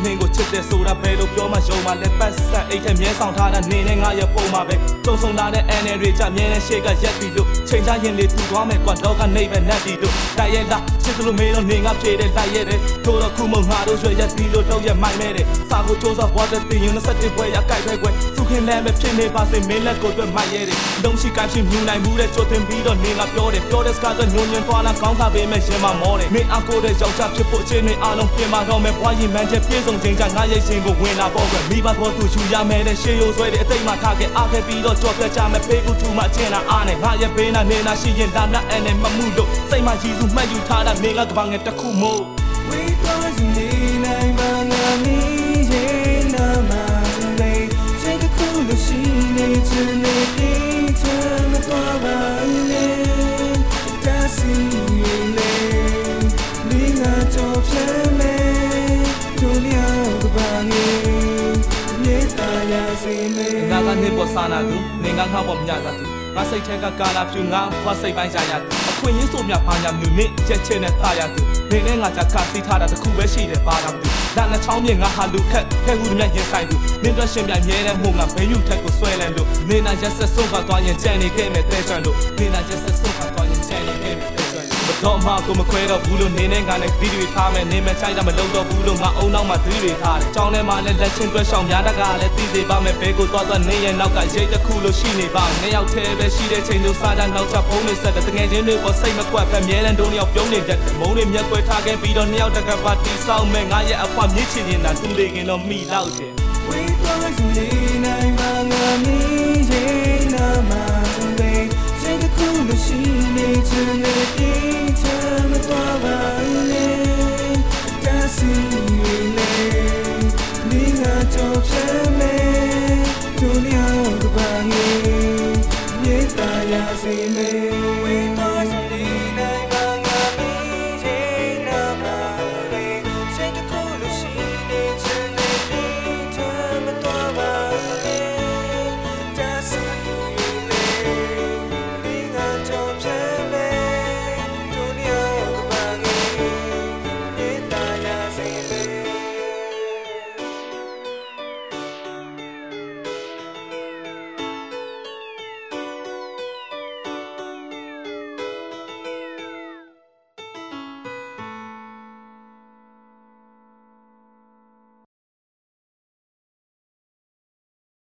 နှင်းကိုချစ်တဲ့ဆိုတာဘယ်လိုပြောမှယုံမှလဲပတ်စံအိတ်ထဲမြဲဆောင်ထားတာနေနဲ့ငါရဲ့ပုံမှာပဲတုံဆုံလာတဲ့ NL တွေကြမြဲတဲ့ရှေ့ကရက်ပြီးလို့ချိန်ချရင်လေးထူသွားမယ်ကွာတော့ကနေပဲနတ်ပြီးလို့တိုက်ရဲ့လားချစ်လို့မေးတော့နေငါဖြေတယ်တိုက်ရဲ့တယ်တို့တော့ခုမငါတို့ရွှေရက်ပြီးလို့တော့ရက်မိုင်းမဲတယ်စာကိုစူးစော်ပေါ်တဲ့တင်ရင်27ပွဲရကြိုက်ပဲကွယ်သူခင်လည်းမဖြစ်နေပါစေမင်းလက်ကိုတွေ့မိုက်ရဲ့တယ်လုံးရှိကိုင်းဖြစ်မြူနိုင်မှုတဲ့ချိုးတင်ပြီးတော့နေငါပြောတဲ့စကားကညွန်ညွန်သွားလာကောင်းတာပေးမဲ့ရှင်မမောတယ်မင်းအကိုတဲ့ယောက်ျားဖြစ်ဖို့အခြေအနေအားလုံးပြင်မာတော့မယ်ဘွားရင်မှန်ချက်ပြေဆုံးချိန်ကငါရဲ့ရှင်ကိုဝင်လာပေါ့ကွယ်မိဘဘောသူယူရမယ်တဲ့ရှေးရိုးဆွဲတဲ့အသိမှထားခဲ့အားခဲ့ပြီးတော့ကြော်ပြချမယ်ဖေးကူထူမှကျင်လာအားနဲ့ငါရဲ့ဘေးနာနေနာရှိရင်ဒါနာအဲ့နဲ့မမှုလို့စိတ်မှရည်စုမှတ်ယူထားတာမင်းကကဘာငယ်တစ်ခုမို့ We cause me nine man me yeah na man they take the cool she need to make it turn the power in that's in le linga job me to lia the bangi ye ta ya se me ငါကနေပေါ်စာနာသူနေငါငါပေါ်မြတာသူငါစိတ်ထဲကကာလာဖြူငါဘွားစိတ်ပိုင်းရှာရသူအခွင့်ရင်းဆိုမြဘာညာမြူနေရက်ချင်နဲ့ထားရသူနေနဲ့ငါကြခါစီးထားတာတခုပဲရှိတယ်ပါတာသူလာနှချောင်းမြေငါဟာလူခက်ခဲခုမြရင်ဆိုင်သူနင်းတော့ရှင်ပြမြဲတဲ့မှုငါဘဲယူထက်ကိုဆွဲလန်းလို့နေနာရက်ဆက်ဆုံးကသွားရင်ကြံနေခဲ့မယ်တဲဆွမ်းလို့နေနာရက်ဆက်ဆုံးကသွားရင်ကြံနေခဲ့မယ်တဲဆွမ်းလို့တော့မှကိုမခွဲတော့ဘူးလို့နေနဲ့ငါနဲ့ဗီဒီယိုထားမယ်နေမချိုက်တာမလုပ်တော့ဘူးလို့ငါအုံနောက်မှာသတိတွေထားတယ်ကြောင်းထဲမှာလည်းလက်ချင်းတွဲရှောင်များတကလည်းသိစေပါမယ်ဘဲကိုသွားနေရဲ့နောက်ကရိတ်တစ်ခုလို့ရှိနေပါနှစ်ယောက်တည်းပဲရှိတဲ့ချိန်တို့စားကြနောက်ချဖုံးနေဆက်တဲ့တငယ်ချင်းတွေပေါ်စိတ်မကွက်ပဲမြဲတမ်းတို့နှစ်ယောက်ပြုံးနေတတ်တယ်မုန်းတွေမျက်ကွယ်ထားခဲ့ပြီးတော့နှစ်ယောက်တကပါတီဆောက်မဲ့ငါရဲ့အဖွားမြစ်ချင်နေတာသူလေးခင်တော့မိလောက်တယ် We cause me nine man me yeah na man they take the cool she need to make it